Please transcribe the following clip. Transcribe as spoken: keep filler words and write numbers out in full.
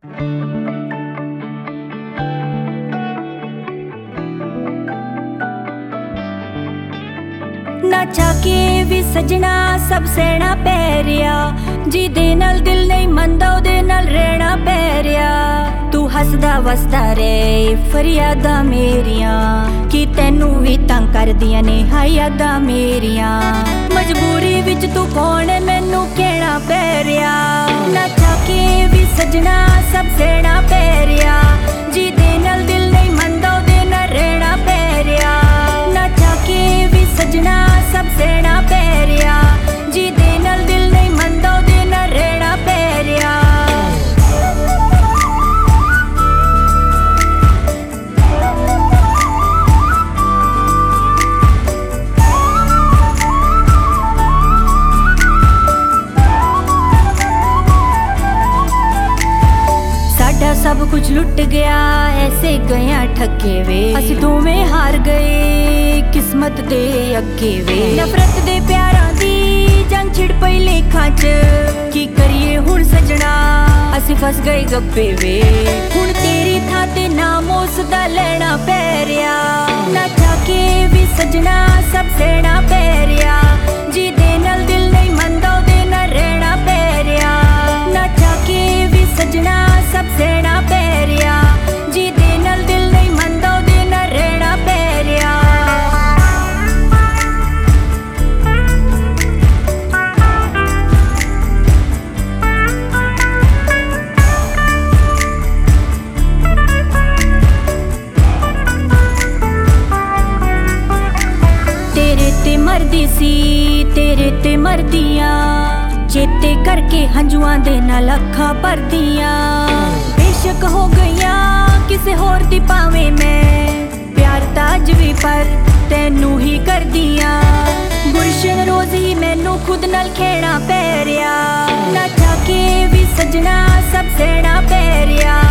ना चाके भी सजना सब सहना पै रिया, जिदे नाल दिल नहीं मनदा ओदे नाल रहना पै रिया। तू हसदा वसदा रे फरियादा मेरियां, कि तैनू भी तंग करदियां ने हाय यादां मेरियां। मजबूरी विच तू कौन है मैनू कहना पै रिया। ना चाके भी सजना सब सहना पै रिया, जिदे नाल दिल नहीं मनदा ओदे नाल रहना पै रिया। ना चाके भी सजना सब सहना पै रिया, जिदे नाल दिल नहीं मनदा ओदे नाल रहना पै रिया। साडा सब कुछ लुट गया ऐसे गया ठगे वे, असी दोवें हार गए किस्मत दे अगे वे। नफरत दे प्यारां दी जंग छिड़ पई लेखां च, की करिए हुण सजना असी फस गए गप्पे वे। हुण तेरी थां ते नाम उसदा लेना पै रिया। ना चाके भी सजना सब सहना पै रिया, जिदे नाल दिल नहीं मनदा ओदे नाल रहना पै रिया। ना चाके भी सजना सब सहना पै रिया, जिदे नाल दिल नहीं मनदा ओदे नाल रहना पै रिया। तेरे ते मरदी सी तेरे ते मरदियां, चेते करके हंजुआं दे नाल अखां भरदियां। बेशक हो गईयां किसे होर दी भावें मैं, प्यार तां अज भी पर तैनू ही करदियां। गुलशन रोज ही मैनू खुद नाल खेना पै रिया। ना चाके भी सजना सब सहना पै रिया,